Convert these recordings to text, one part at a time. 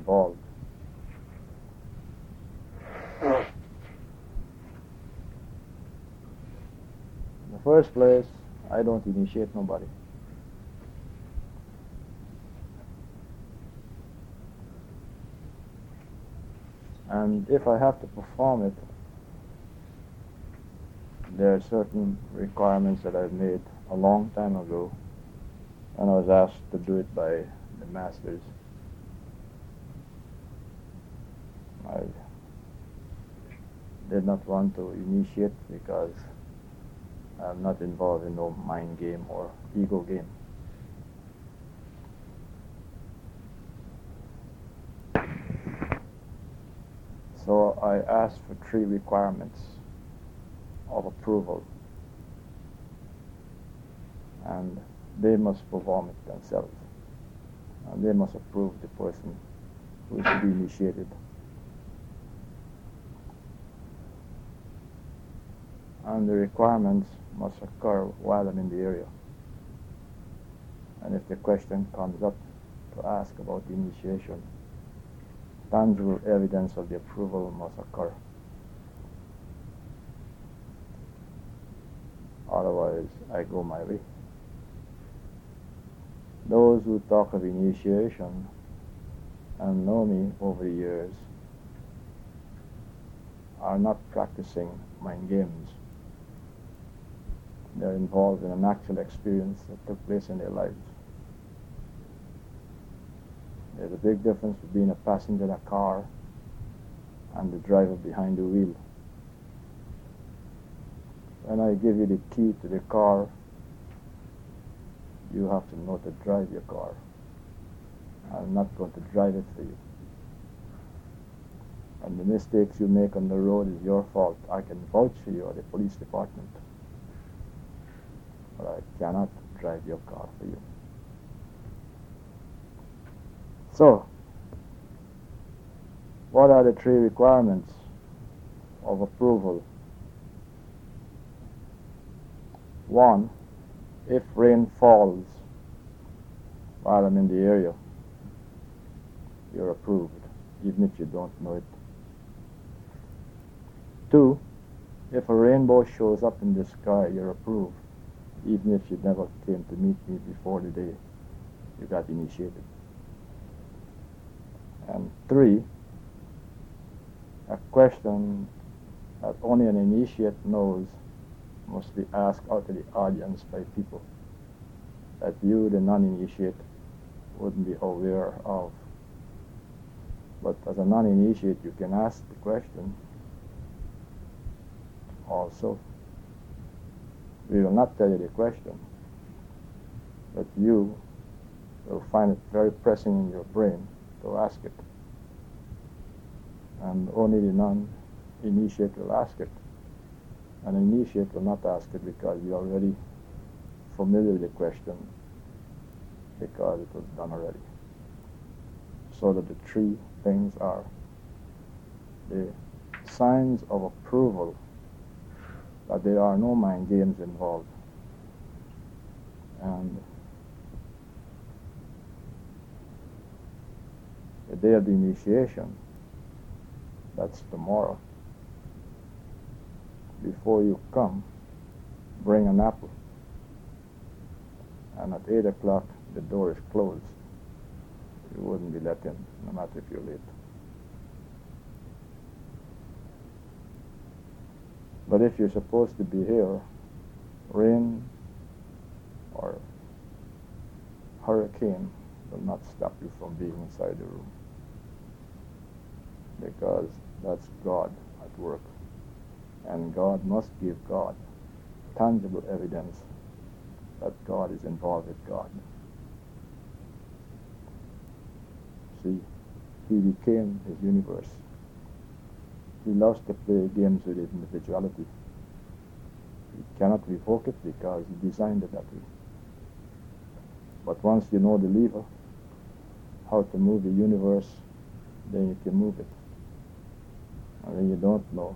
involved. In the first place, I don't initiate nobody. And if I have to perform it, there are certain requirements that I've made a long time ago, and I was asked to do it by the masters. I did not want to initiate because I'm not involved in no mind game or ego game. So I asked for 3 requirements of approval, and they must perform it themselves, and they must approve the person who is to be initiated. And the requirements must occur while I'm in the area. And if the question comes up to ask about the initiation, tangible evidence of the approval must occur. Otherwise, I go my way. Those who talk of initiation and know me over the years are not practicing mind games. They're involved in an actual experience that took place in their lives. There's a big difference between a passenger in a car and the driver behind the wheel. When I give you the key to the car, you have to know to drive your car. I'm not going to drive it for you. And the mistakes you make on the road is your fault. I can vouch for you at the police department, but I cannot drive your car for you. So, what are the 3 requirements of approval? 1, if rain falls while I'm in the area, you're approved, even if you don't know it. 2, if a rainbow shows up in the sky, you're approved, even if you never came to meet me before the day you got initiated. And 3, a question that only an initiate knows must be asked out to the audience by people that you, the non-initiate, wouldn't be aware of. But as a non-initiate, you can ask the question also. We will not tell you the question, but you will find it very pressing in your brain to ask it. And only the non-initiate will ask it. An initiate will not ask it because you're already familiar with the question, because it was done already. So that the 3 things are the signs of approval that there are no mind games involved, and the day of the initiation, that's tomorrow. Before you come, bring an apple, and at 8 o'clock the door is closed. You wouldn't be let in, no matter if you're late. But if you're supposed to be here, rain or hurricane will not stop you from being inside the room, because that's God at work. And God must give God tangible evidence that God is involved with God. See, He became His universe. He loves to play games with individuality. He cannot revoke it because He designed it that way. But once you know the lever, how to move the universe, then you can move it. And when you don't know.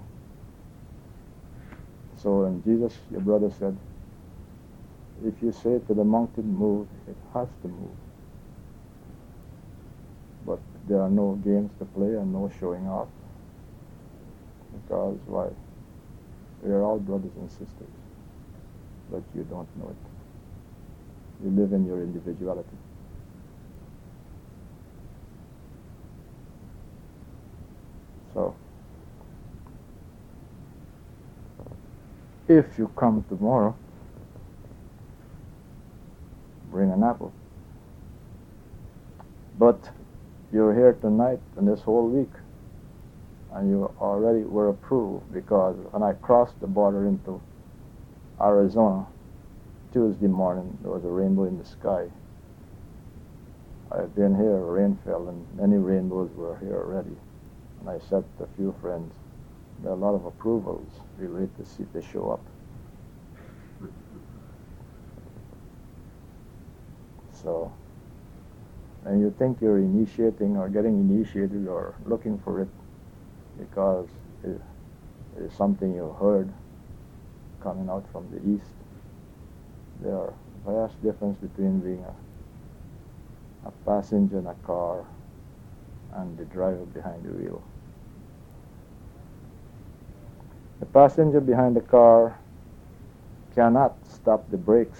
So when Jesus, your brother, said, if you say to the mountain, move, it has to move. But There are no games to play and no showing off. Because why? We are all brothers and sisters, but you don't know it. You live in your individuality. So, if you come tomorrow, bring an apple. But you're here tonight and this whole week, and you already were approved, because when I crossed the border into Arizona Tuesday morning, there was a rainbow in the sky. I've been here, rain fell, and many rainbows were here already. And I said to a few friends, there are a lot of approvals. We'll wait to see if they show up. So, when you think you're initiating or getting initiated or looking for it because it is something you heard coming out from the East, there are vast difference between being a passenger in a car and the driver behind the wheel. The passenger behind the car cannot stop the brakes,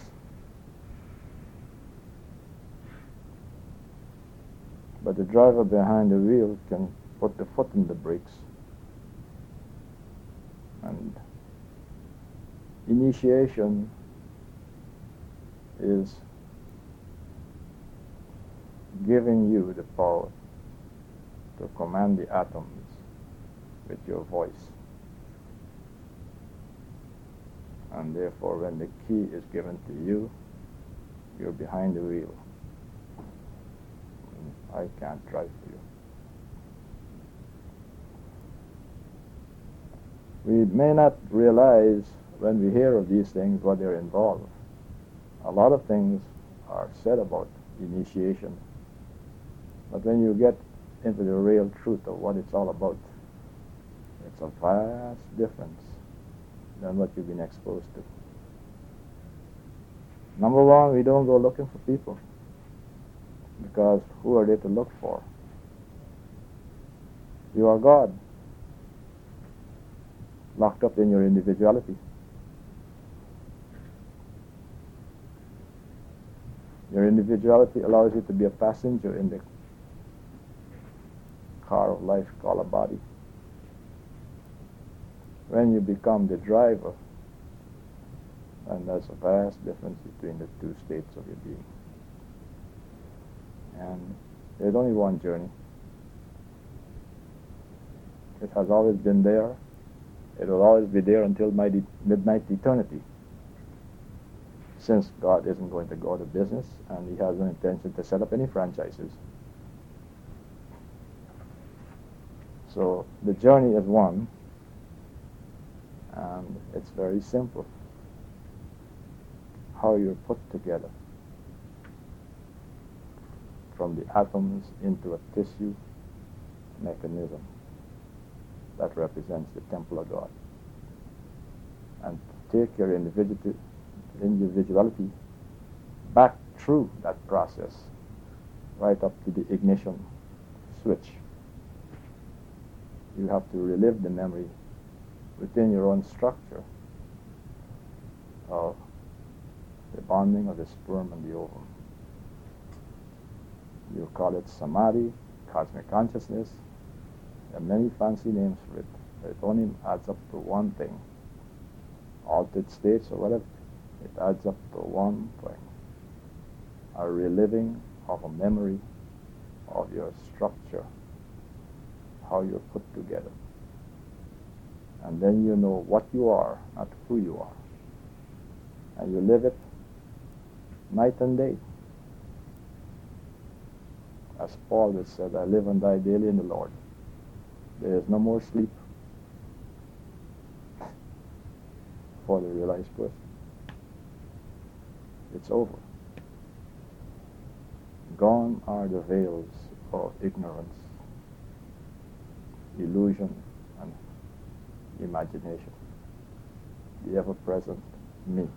but the driver behind the wheel can put the foot in the brakes. And initiation is giving you the power to command the atoms with your voice. And therefore, when the key is given to you, you're behind the wheel. I can't drive for you. We may not realize when we hear of these things what they're involved. A lot of things are said about initiation. But when you get into the real truth of what it's all about, it's a vast difference than what you've been exposed to. Number one, we don't go looking for people, because who are they to look for? You are God, locked up in your individuality. Your individuality allows you to be a passenger in the car of life called a body. When you become the driver, and there's a vast difference between the two states of your being. And there's only one journey. It has always been there. It will always be there until midnight eternity. Since God isn't going to go out of business, and He has no intention to set up any franchises. So the journey is one, and it's very simple. How you're put together from the atoms into a tissue mechanism that represents the temple of God. And take your individuality back through that process, right up to the ignition switch. You have to relive the memory within your own structure of the bonding of the sperm and the ovum. You call it samadhi, cosmic consciousness. There are many fancy names for it, but it only adds up to one thing. Altered states or whatever, it adds up to one thing. A reliving of a memory of your structure, how you're put together. And then you know what you are, not who you are. And you live it night and day. As Paul has said, I live and die daily in the Lord. There is no more sleep for the realized person. It's over. Gone are the veils of ignorance, illusion, and imagination. The ever-present me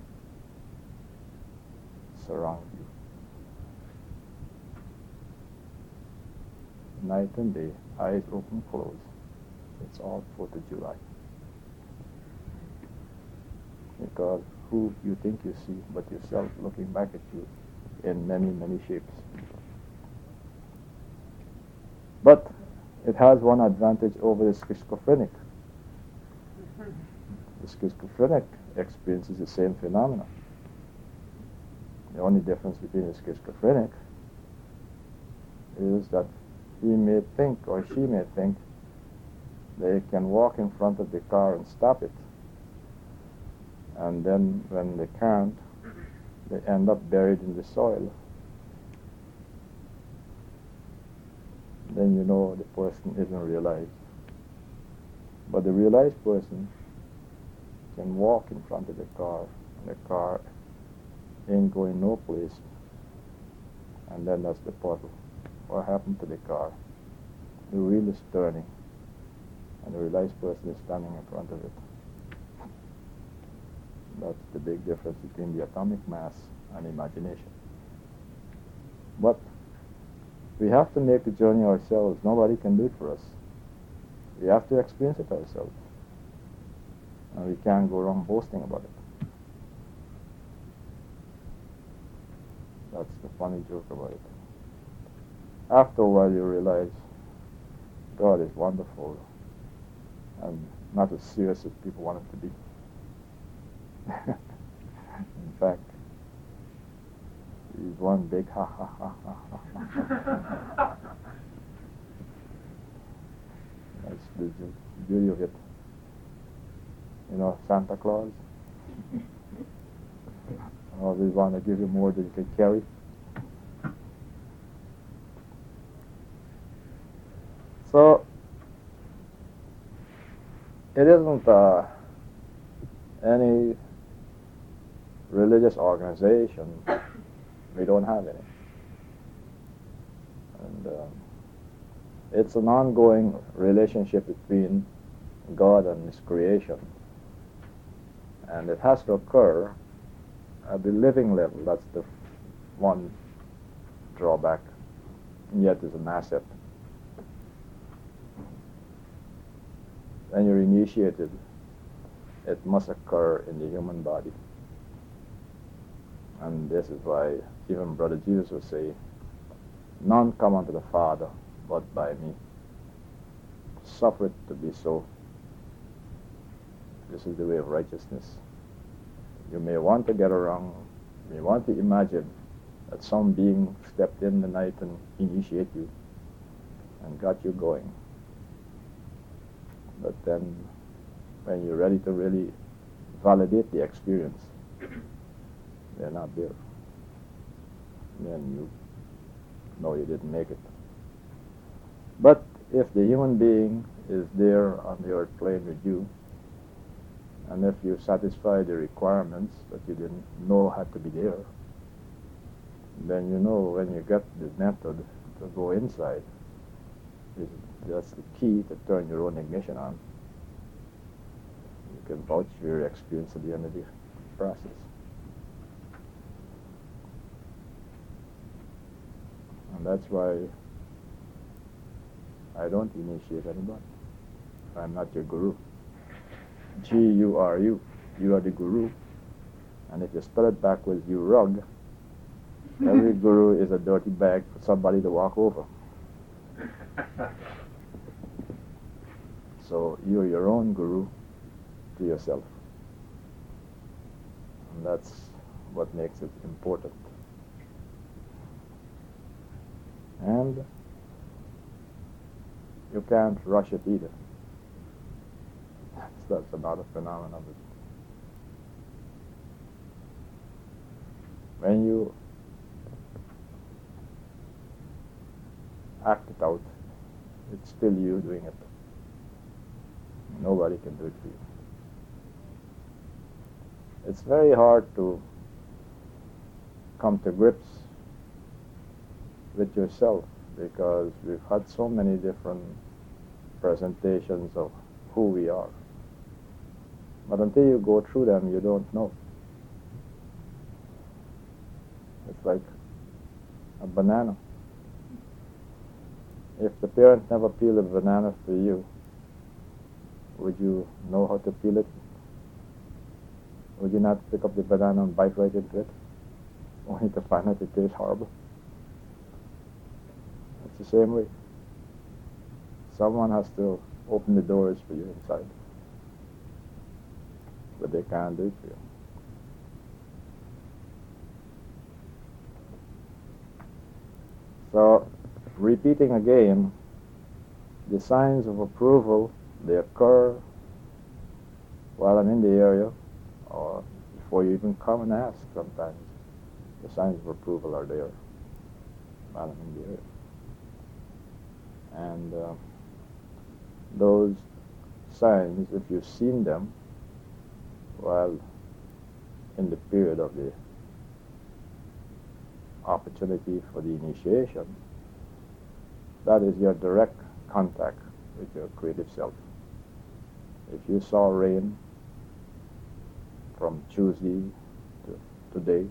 surrounds you. night and day, eyes open, closed. It's all 4th of July. Because who you think you see but yourself looking back at you in many, many shapes. But it has one advantage over the schizophrenic. The schizophrenic experiences the same phenomena. The only difference between the schizophrenic is that he may think or she may think they can walk in front of the car and stop it. And then when they can't, they end up buried in the soil. Then you know the person isn't realized. But the realized person can walk in front of the car, and the car ain't going no place. And then that's the puzzle. What happened to the car? The wheel is turning, and the realized person is standing in front of it. That's the big difference between the atomic mass and imagination. But we have to make the journey ourselves. Nobody can do it for us. We have to experience it ourselves. And we can't go around boasting about it. That's the funny joke about it. After a while you realize God is wonderful and not as serious as people want it to be. In fact, he's one big ha ha ha ha ha. That's the beauty of it. You know, Santa Claus always want to give you more than you can carry. So it isn't any religious organization. We don't have any. And it's an ongoing relationship between God and His creation. And it has to occur at the living level. That's the one drawback, and yet is an asset. When you're initiated, it must occur in the human body. And this is why even Brother Jesus would say, none come unto the Father but by me. Suffer it to be so. This is the way of righteousness. You may want to get around, you may want to imagine that some being stepped in the night and initiated you and got you going. But then when you're ready to really validate the experience, they're not there. Then you know you didn't make it. But if the human being is there on the earth plane with you, and if you satisfy the requirements that you didn't know had to be there, then you know when you get the method to go inside, that's the key to turn your own ignition on. You can vouch for your experience at the end of the process. And that's why I don't initiate anybody. I'm not your guru. G-U-R-U. You are the guru. And if you spell it backwards, you rug. Every guru is a dirty bag for somebody to walk over. So you're your own guru to yourself. And that's what makes it important. And you can't rush it either. That's another phenomenon of it. When you act it out, it's still you doing it. Nobody can do it for you. It's very hard to come to grips with yourself because we've had so many different presentations of who we are. But until you go through them, you don't know. It's like a banana. If the parent never peeled a banana for you, would you know how to peel it? Would you not pick up the banana and bite right into it, only to find out it tastes horrible? It's the same way. Someone has to open the doors for you inside, but they can't do it for you. So, repeating again, the signs of approval, they occur while I'm in the area, or before you even come and ask sometimes. The signs of approval are there while I'm in the area. And those signs, if you've seen them while in the period of the opportunity for the initiation, that is your direct contact with your creative self. If you saw rain from Tuesday to today,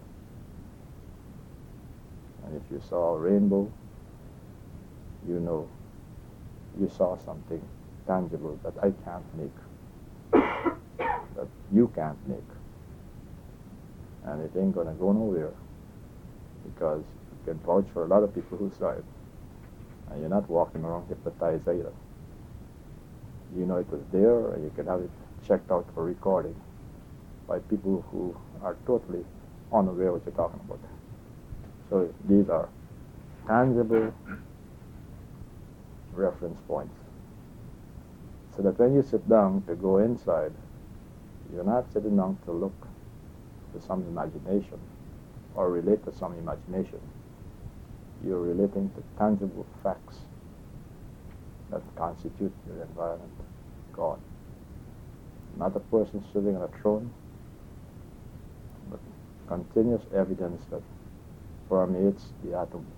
and if you saw a rainbow, you know you saw something tangible that I can't make, that you can't make. And it ain't gonna go nowhere, because you can vouch for a lot of people who saw it. And you're not walking around hypnotized either. You know it was there, and you can have it checked out for recording by people who are totally unaware what you're talking about. So these are tangible reference points. So that when you sit down to go inside, you're not sitting down to look to some imagination or relate to some imagination. You're relating to tangible facts that constitute your environment, God. Not a person sitting on a throne, but continuous evidence that permeates the atoms,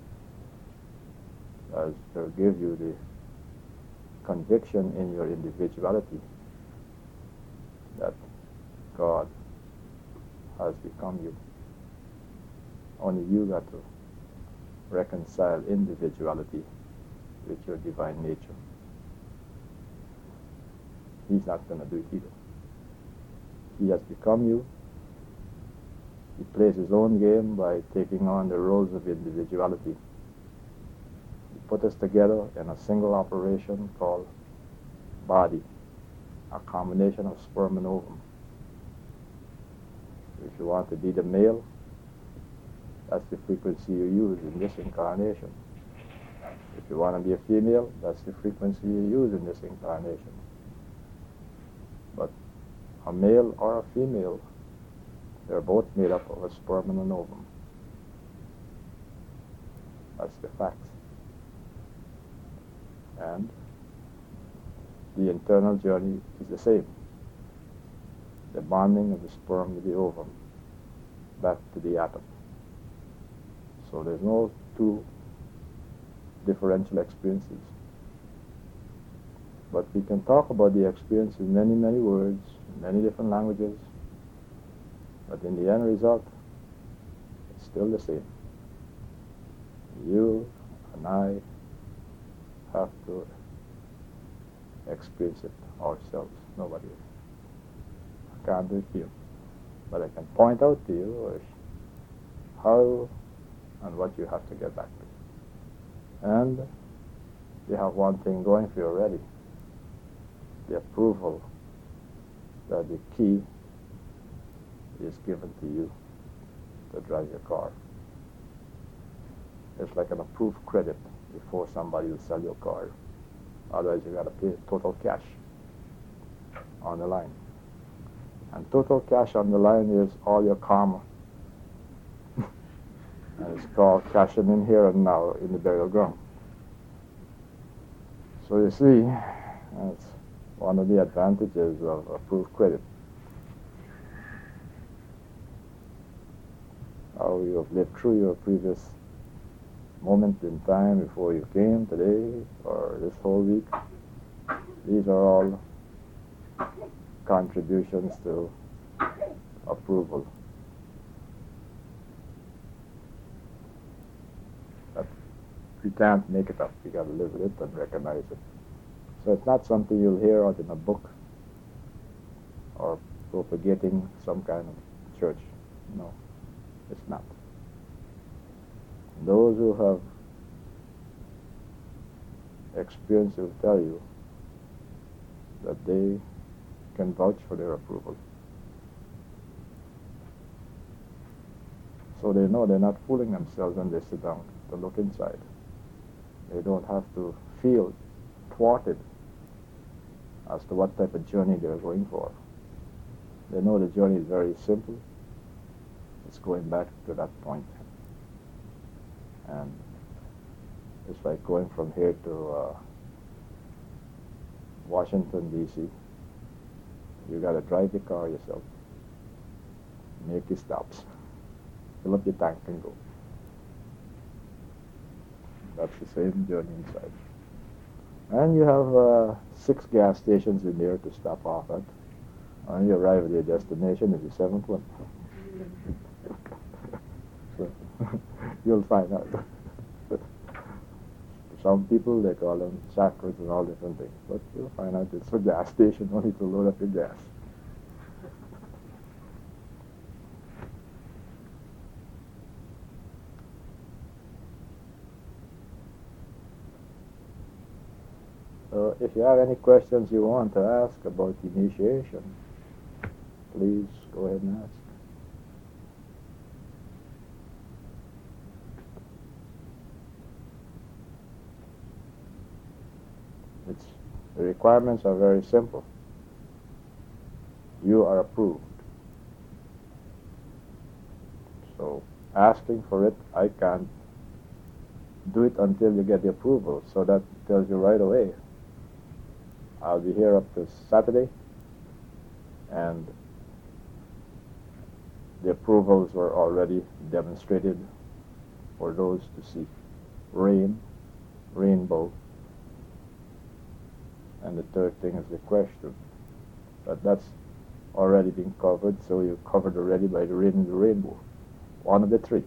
as to give you the conviction in your individuality that God has become you. Only you got to reconcile individuality with your divine nature. He's not going to do it either. He has become you. He plays his own game by taking on the roles of individuality. He put us together in a single operation called body, a combination of sperm and ovum. If you want to be the male, that's the frequency you use in this incarnation. If you want to be a female, that's the frequency you use in this incarnation. But a male or a female, they're both made up of a sperm and an ovum. That's the facts. And the internal journey is the same. The bonding of the sperm with the ovum back to the atom. So there's no two differential experiences. But we can talk about the experience in many, many words, in many different languages, but in the end result, it's still the same. You and I have to experience it ourselves, nobody else. I can't do it for you, but I can point out to you how and what you have to get back to. And you have one thing going for you already, the approval that the key is given to you to drive your car. It's like an approved credit before somebody will sell your car. Otherwise you got to pay total cash on the line. And total cash on the line is all your karma. And it's called cashing in here and now in the burial ground. So you see, that's one of the advantages of approved credit. How you have lived through your previous moment in time before you came today or this whole week. These are all contributions to approval. But you can't make it up. You got to live with it and recognize it. So it's not something you'll hear out in a book or propagating some kind of church. No, it's not. Those who have experience will tell you that they can vouch for their approval. So they know they're not fooling themselves when they sit down to look inside. They don't have to feel thwarted as to what type of journey they're going for. They know the journey is very simple. It's going back to that point. And it's like going from here to Washington, D.C. You got to drive the car yourself. Make your stops. Fill up your tank and go. That's the same journey inside. And you have 6 gas stations in there to stop off at. And you arrive at your destination is the 7th one. So you'll find out. Some people, they call them chakras and all different things. But you'll find out it's a gas station only to load up your gas. So if you have any questions you want to ask about initiation, please go ahead and ask. The requirements are very simple. You are approved. So asking for it, I can't do it until you get the approval. So that tells you right away, I'll be here up to Saturday, and the approvals were already demonstrated for those to see. Rain, rainbow, and the third thing is the question. But that's already been covered, so you're covered already by the rain and the rainbow. One of the 3.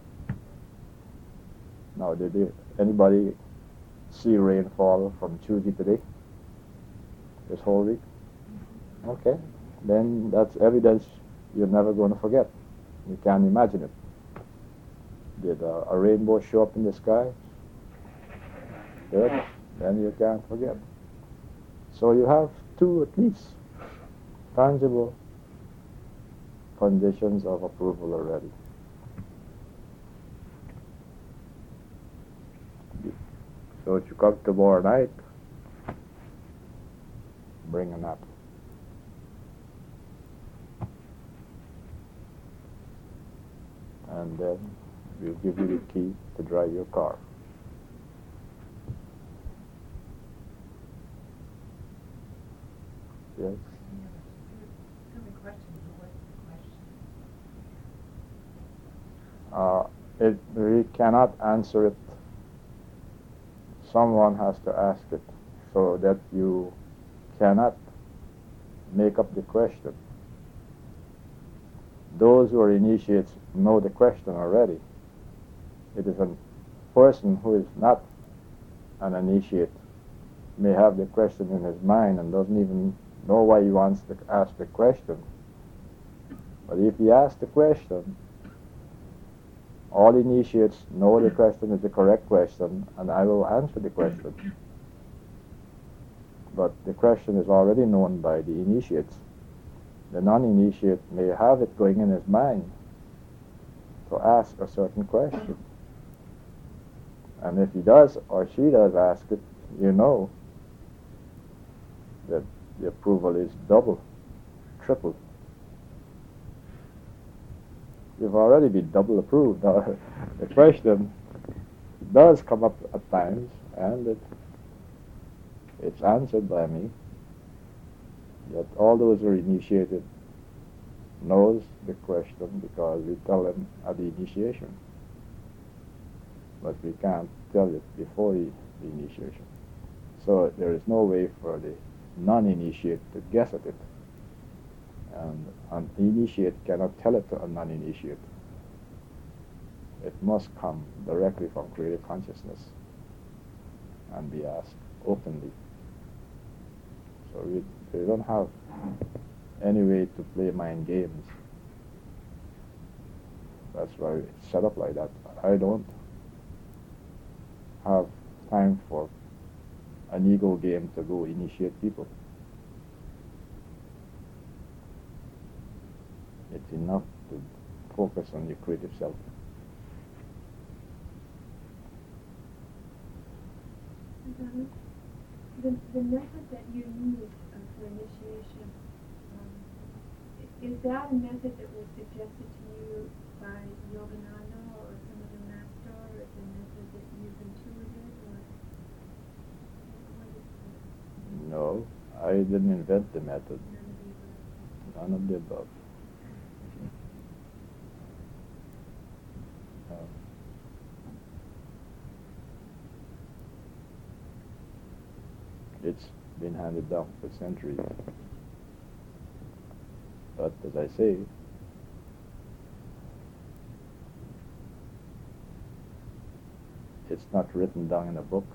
Now, did anybody see rainfall from Tuesday today? This whole week? Okay. Then that's evidence you're never going to forget. You can't imagine it. Did a rainbow show up in the sky? Good. Then you can't forget. So you have 2 at least tangible conditions of approval already. So if you come tomorrow night, bring an apple. And then we'll give you the key to drive your car. Yes? We cannot answer it. Someone has to ask it, so that you cannot make up the question. Those who are initiates know the question already. It is a person who is not an initiate may have the question in his mind and doesn't even know why he wants to ask the question. But if he asks the question, all initiates know the question is the correct question, and I will answer the question. But the question is already known by the initiates. The non-initiate may have it going in his mind to ask a certain question. And if he does or she does ask it, you know that the approval is double, triple. You've already been double approved. Now, the question does come up at times, and it's answered by me. That all those who are initiated knows the question because we tell them at the initiation. But we can't tell it before the initiation. So there is no way for the non-initiate to guess at it. And an initiate cannot tell it to a non-initiate. It must come directly from creative consciousness. and be asked openly. So we don't have any way to play mind games. That's why it's set up like that. I don't have time for an ego game to go initiate people. It's enough to focus on your creative self. The method that you use for initiation, is that a method that was suggested to you by Yogananda or some other master, or is it a method that you've intuited, or what is it? No, I didn't invent the method. None of the above. It's been handed down for centuries. But as I say, it's not written down in a book,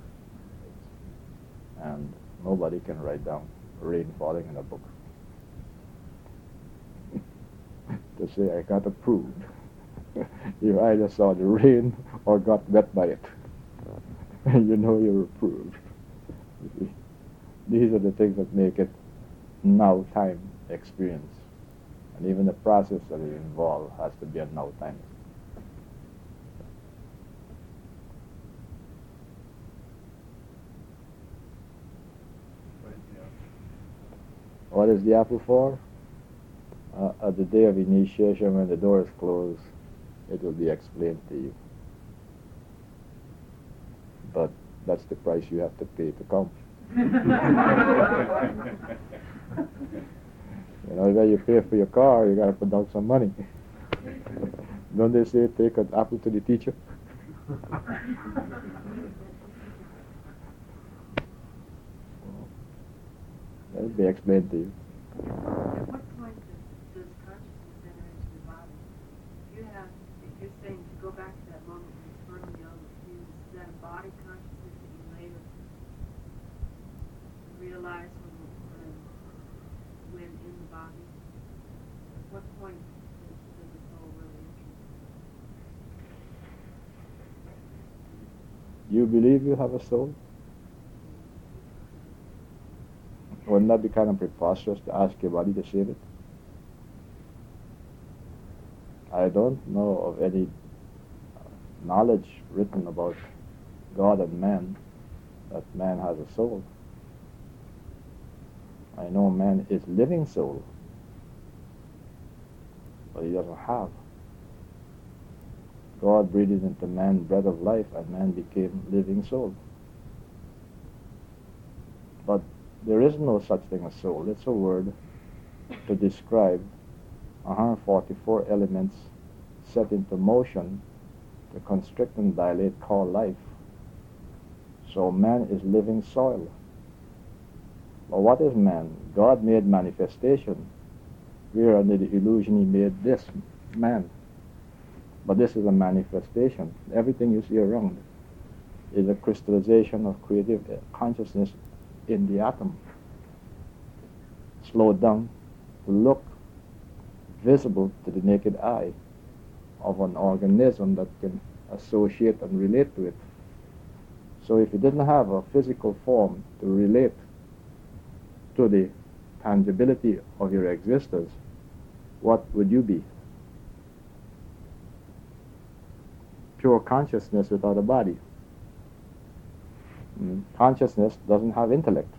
and nobody can write down rain falling in a book to say I got approved. You either saw the rain or got wet by it, and you know you're approved. You see? These are the things that make it now time experience, and even the process that is involved has to be a now time. What is the apple for? At the day of initiation, when the door is closed, it will be explained to you. But that's the price you have to pay to come. You know, when you pay for your car, you got to put down some money. Don't they say take an apple to the teacher? That'll be explained to you. At what point does consciousness enter into the body? If you're saying to go back to that moment when it's firmly on the fuse, is that a body consciousness that you later realize when in the body? At what point does the soul really enter? You believe you have a soul? Wouldn't that be kind of preposterous to ask your body to save it? I don't know of any knowledge written about God and man that man has a soul. I know man is living soul, but he doesn't have. God breathed into man breath of life, and man became living soul. But there is no such thing as soul. It's a word to describe 144 elements set into motion to constrict and dilate called life. So man is living soil. But what is man? God made manifestation. We are under the illusion he made this man. But this is a manifestation. Everything you see around is a crystallization of creative consciousness in the atom, slowed down to look visible to the naked eye of an organism that can associate and relate to it. So if you didn't have a physical form to relate to the tangibility of your existence, what would you be? Pure consciousness without a body. Consciousness doesn't have intellect.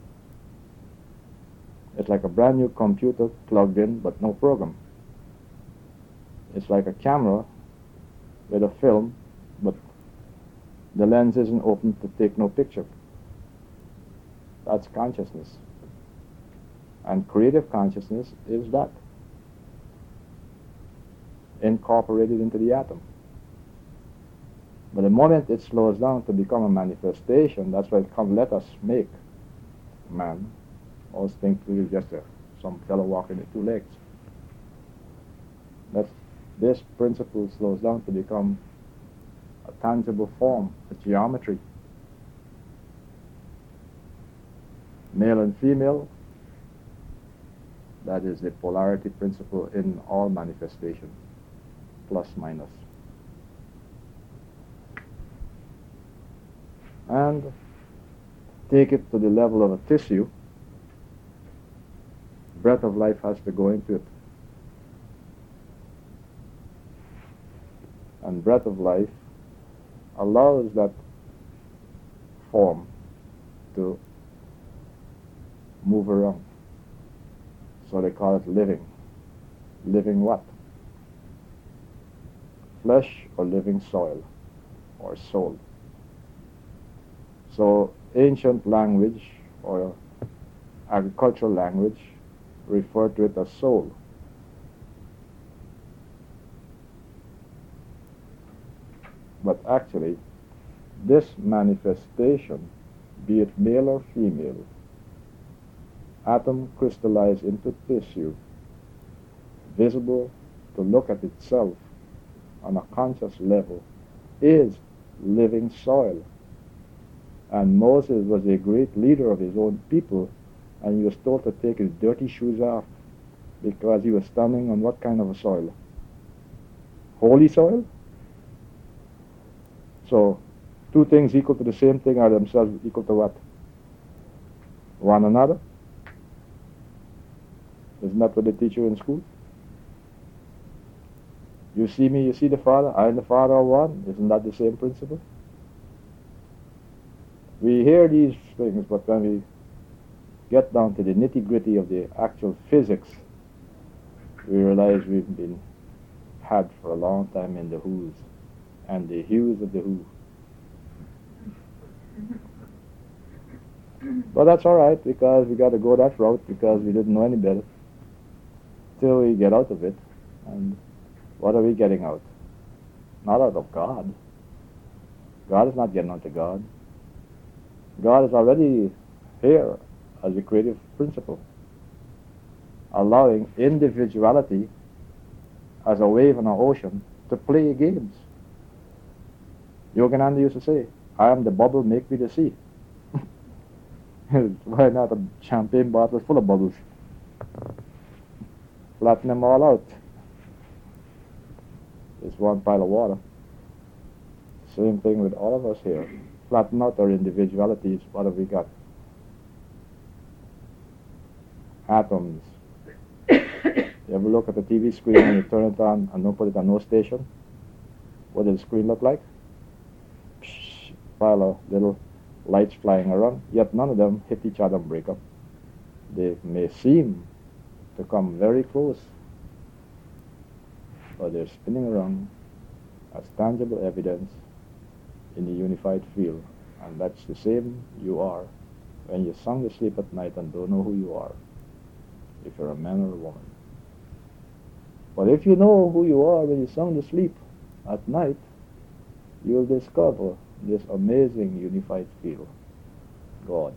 It's like a brand new computer plugged in but no program. It's like a camera with a film, but the lens isn't open to take no picture. That's consciousness. And creative consciousness is that, incorporated into the atom. But the moment it slows down to become a manifestation, that's why it comes, let us make man. Most think we are just some fellow walking with two legs. This principle slows down to become a tangible form, a geometry. male and female, that is the polarity principle in all manifestation, plus minus. And take it to the level of a tissue, breath of life has to go into it. And breath of life allows that form to move around. So they call it living. Living what? Flesh or living soil or soul. So ancient language or agricultural language referred to it as soul. But actually, this manifestation, be it male or female, atom crystallized into tissue, visible to look at itself on a conscious level, is living soil. And Moses was a great leader of his own people, and he was told to take his dirty shoes off because he was standing on what kind of a soil? Holy soil? So, two things equal to the same thing are themselves equal to what? One another? Isn't that what they teach you in school? You see me, you see the Father, I and the Father are one. Isn't that the same principle? We hear these things, but when we get down to the nitty-gritty of the actual physics, we realize we've been had for a long time in the who's and the hues of the who. But that's all right, because we got to go that route because we didn't know any better till we get out of it. And what are we getting out? Not out of God. God is not getting out of God. God is already here as a creative principle, allowing individuality as a wave in an ocean to play games. Yogananda used to say, I am the bubble, make me the sea. Why not a champagne bottle full of bubbles? Flatten them all out. It's one pile of water. Same thing with all of us here. Flatten out our individualities. What have we got? Atoms. You ever look at the TV screen and you turn it on and don't put it on no station? What does the screen look like? Pile of little lights flying around, yet none of them hit each other and break up. They may seem to come very close, but they're spinning around as tangible evidence in the unified field. And that's the same you are when you're sound asleep at night and don't know who you are, if you're a man or a woman. But if you know who you are when you're sound asleep at night, you'll discover this amazing unified field, God.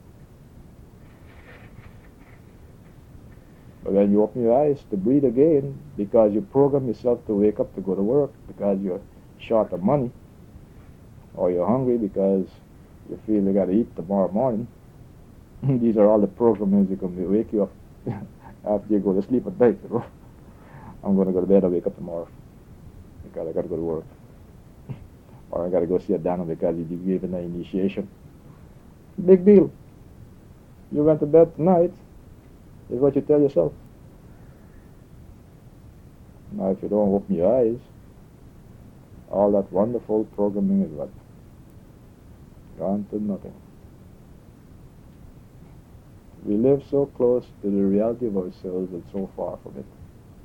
But when you open your eyes to breathe again, because you program yourself to wake up to go to work, because you're short of money, or you're hungry because you feel you got to eat tomorrow morning, these are all the programmings that can wake you up after you go to sleep at night. You know? I'm going to go to bed and wake up tomorrow because I got to go to work. Or I got to go see a Dana because he's given an initiation. Big deal. You went to bed tonight, is what you tell yourself. Now, if you don't open your eyes, all that wonderful programming is what? Gone to nothing. We live so close to the reality of ourselves and so far from it.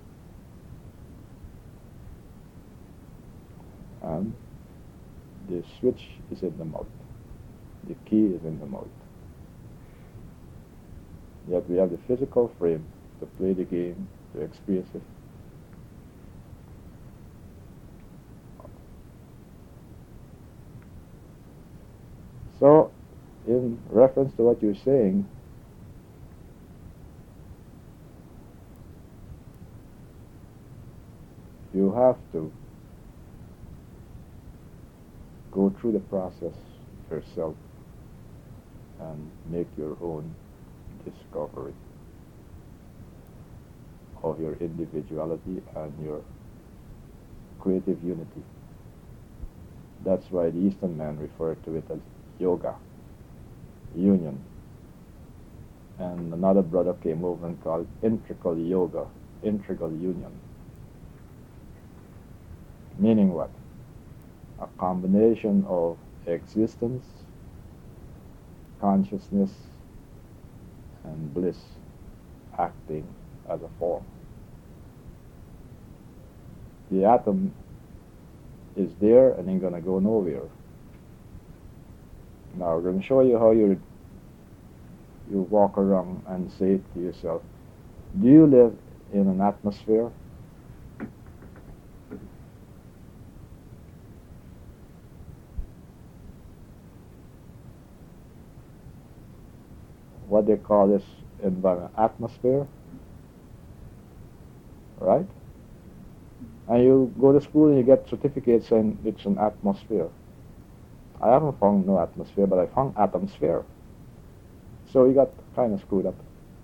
And the switch is in the mouth. The key is in the mouth. Yet we have the physical frame to play the game, to experience it. So, in reference to what you're saying, you have to go through the process yourself and make your own discovery of your individuality and your creative unity. That's why the Eastern men refer to it as yoga, union. And another brother came over and called integral yoga, integral union. Meaning what? A combination of existence, consciousness, and bliss acting as a form. The atom is there and ain't going to go nowhere. Now we're going to show you how you walk around and say to yourself, do you live in an atmosphere? What they call this environment, atmosphere, right? And you go to school and you get certificates saying it's an atmosphere. I haven't found no atmosphere, but I found atomsphere. So you got kind of screwed up.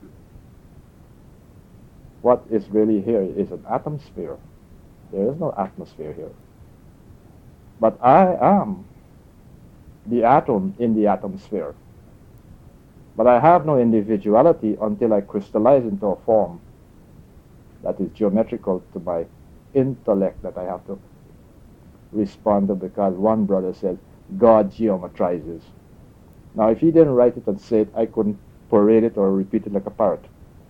What is really here is an atomsphere. There is no atmosphere here. But I am the atom in the atomsphere. But I have no individuality until I crystallize into a form that is geometrical to my intellect that I have to respond to, because one brother said, God geometrizes. Now, if he didn't write it and say it, I couldn't parade it or repeat it like a parrot.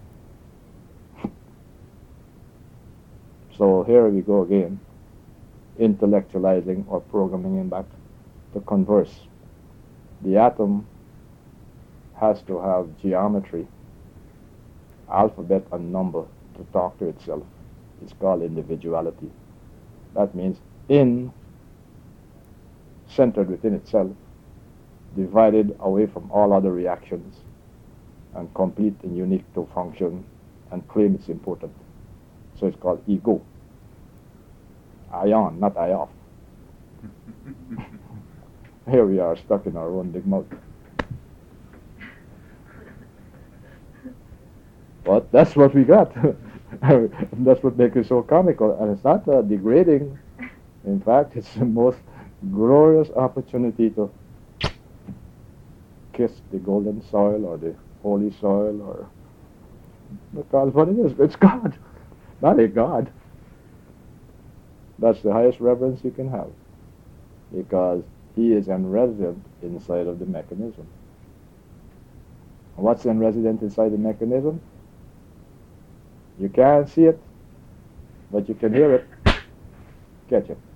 So here we go again, intellectualizing or programming him back to converse. The atom has to have geometry, alphabet and number to talk to itself. It's called individuality. That means in, centered within itself, divided away from all other reactions, and complete and unique to function and claim it's important. So it's called ego. Ion, not I off. Here we are stuck in our own big mouth. But that's what we got. That's what makes it so comical. And it's not degrading. In fact, it's the most glorious opportunity to kiss the golden soil or the holy soil, or because what it is, it's God, not a God. That's the highest reverence you can have, because he is resident inside of the mechanism. What's resident inside the mechanism? You can't see it, but you can hear it. Catch it.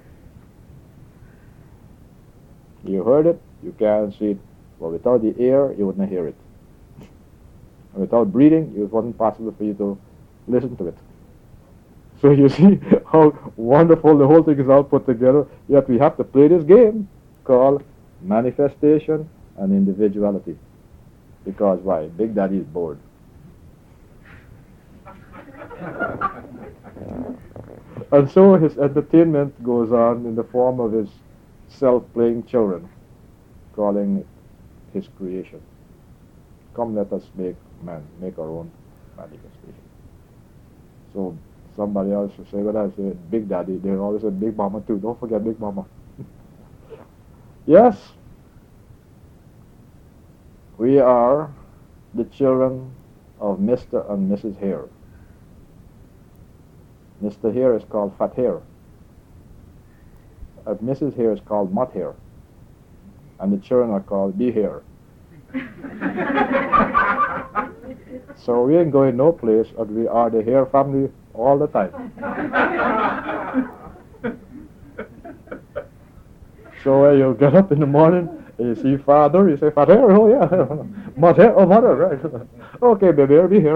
You heard it, you can't see it. Well, without the air, you wouldn't hear it. And without breathing, it wasn't possible for you to listen to it. So you see how wonderful the whole thing is all put together. Yet we have to play this game called manifestation and individuality. Because why? Big Daddy is bored. And so his entertainment goes on in the form of his self-playing children, calling it his creation. Come, let us make our own manifestation. So somebody else will say, well, I say Big Daddy, they always say Big Mama too. Don't forget Big Mama. Yes, we are the children of Mr. and Mrs. Hare. Mr. Hare is called Fat Hare. Mrs. Hare is called Mutt Hare. And the children are called B Hare. So we ain't going no place, and we are the Hare family all the time. So when you get up in the morning and you see Father, you say, Fat Hare, oh yeah. Mutt Hare, oh Mother, right. Okay, baby Hare, be here.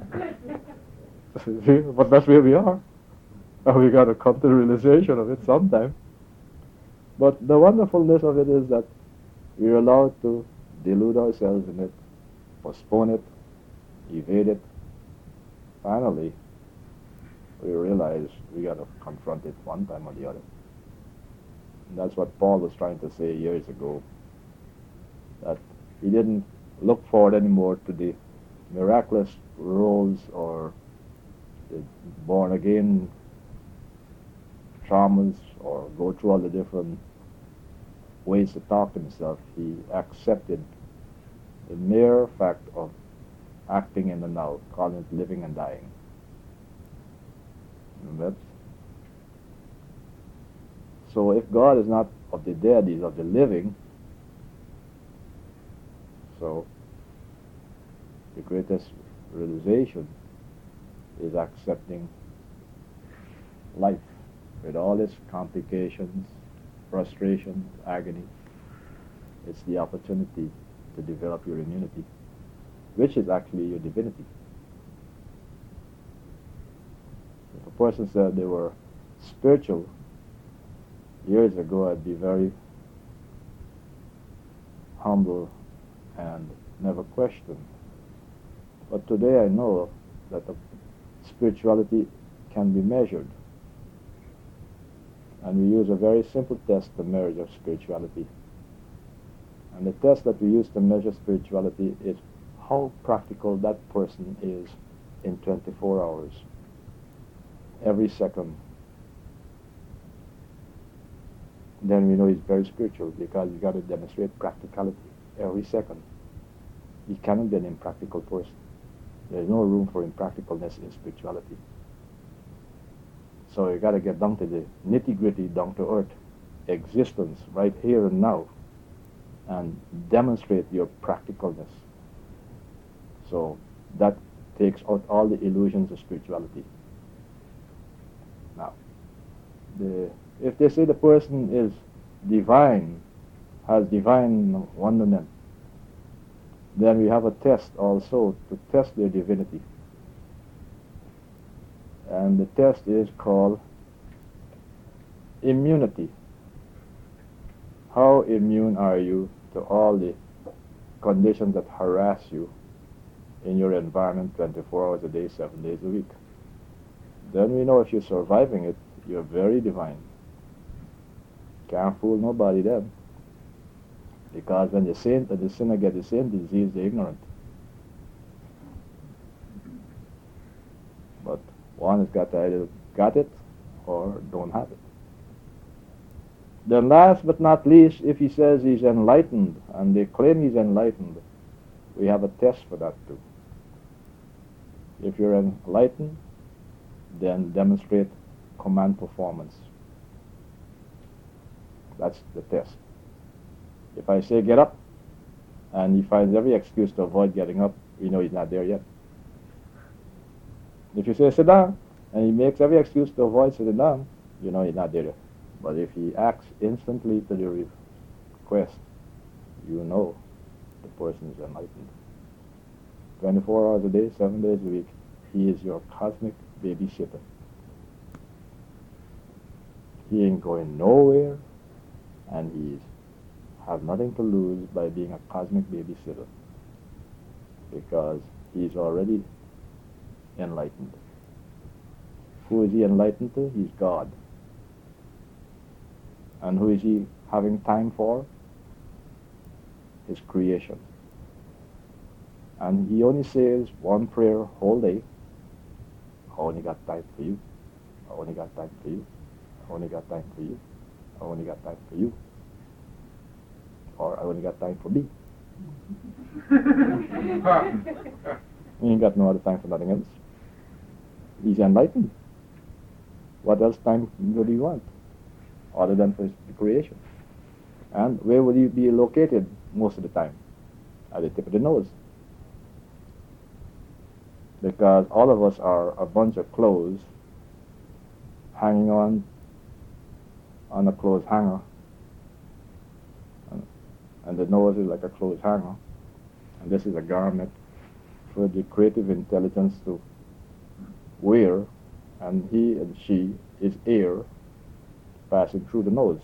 But that's where we are. And we got to come to the realization of it sometime. But the wonderfulness of it is that we're allowed to delude ourselves in it, postpone it, evade it. Finally, we realize we got to confront it one time or the other. And that's what Paul was trying to say years ago, that he didn't look forward anymore to the miraculous roles or the born again traumas or go through all the different ways to talk to himself. He accepted the mere fact of acting in the now, calling it living and dying. And that's, so if God is not of the dead, he's of the living, so the greatest realization is accepting life with all its complications, frustrations, agony. It's the opportunity to develop your immunity, which is actually your divinity. If a person said they were spiritual years ago, I'd be very humble and never question. But today I know that the spirituality can be measured. And we use a very simple test to measure spirituality. And the test that we use to measure spirituality is how practical that person is in 24 hours, every second. Then we know he's very spiritual, because you got to demonstrate practicality every second. He cannot be an impractical person. There's no room for impracticalness in spirituality. So you got to get down to the nitty-gritty, down to earth existence right here and now, and demonstrate your practicalness. So that takes out all the illusions of spirituality. Now, if they say the person is divine, has divine wonderment, then we have a test also to test their divinity. And the test is called immunity. How immune are you to all the conditions that harass you in your environment 24 hours a day, 7 days a week? Then we know if you're surviving it, you're very divine. Can't fool nobody then. Because when the saint and the sinner get the same disease, they're ignorant. But one has got to either got it or don't have it. Then last but not least, if he says he's enlightened, and they claim he's enlightened, we have a test for that too. If you're enlightened, then demonstrate command performance. That's the test. If I say get up, and he finds every excuse to avoid getting up, we know he's not there yet. If you say sit down, and he makes every excuse to avoid sitting down, you know he's not there yet. But if he acts instantly to the request, you know the person is enlightened. 24 hours a day, 7 days a week, he is your cosmic babysitter. He ain't going nowhere, and he's have nothing to lose by being a cosmic babysitter, because he's already enlightened. Who is he enlightened to? He's God. And who is he having time for? His creation. And he only says one prayer whole day. I only got time for you. I only got time for you. I only got time for you. I only got time for you. Or I only got time for me. He ain't got no other time for nothing else. He's enlightened. What else time do you want other than for his creation? And where will you be located most of the time? At the tip of the nose. Because all of us are a bunch of clothes hanging on a clothes hanger. And the nose is like a clothes hanger. And this is a garment for the creative intelligence to wear, and he and she is air passing through the nose.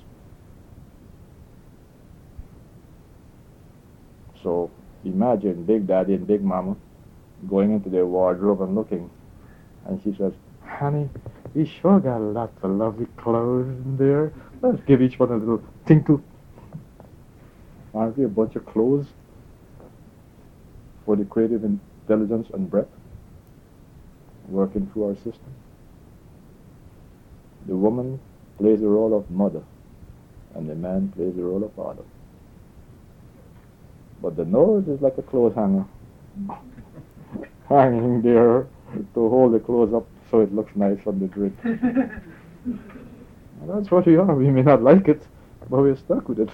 So imagine Big Daddy and Big Mama going into their wardrobe and looking, and she says, "Honey, we sure got lots of lovely clothes in there. Let's give each one a little tinkle. Aren't we a bunch of clothes?" for the creative intelligence and breath working through our system. The woman plays the role of mother, and the man plays the role of father. But the nose is like a clothes hanger, hanging there to hold the clothes up so it looks nice on the grid. And that's what we are. We may not like it, but we're stuck with it.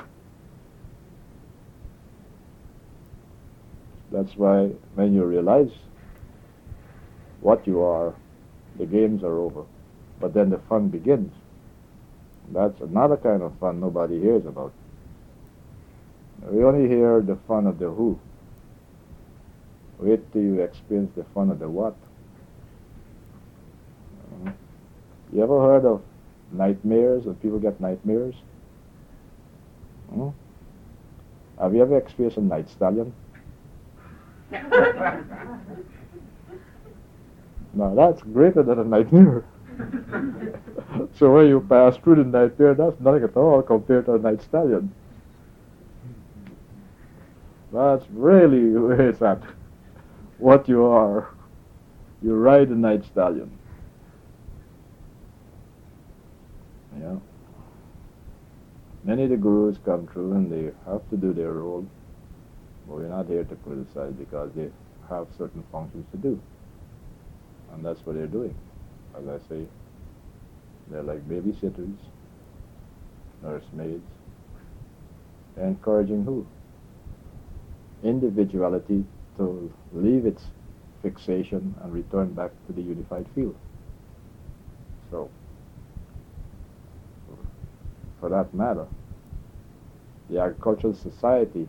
That's why when you realize what you are, the games are over. But then the fun begins. That's another kind of fun nobody hears about. We only hear the fun of the who. Wait till you experience the fun of the what. You ever heard of nightmares, when people get nightmares? Have you ever experienced a night stallion? Now that's greater than a nightmare. So when you pass through the nightmare, that's nothing at all compared to a night stallion. That's really where it's at. What you are. You ride a night stallion. Yeah. Many of the gurus come through and they have to do their role. But we're not here to criticize because they have certain functions to do. And that's what they're doing. As I say, they're like babysitters, nursemaids, encouraging who? Individuality to leave its fixation and return back to the unified field. So, for that matter, the agricultural society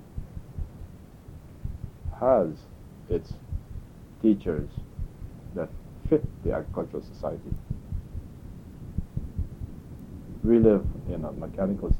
has its teachers that fit the agricultural society. We live in a mechanical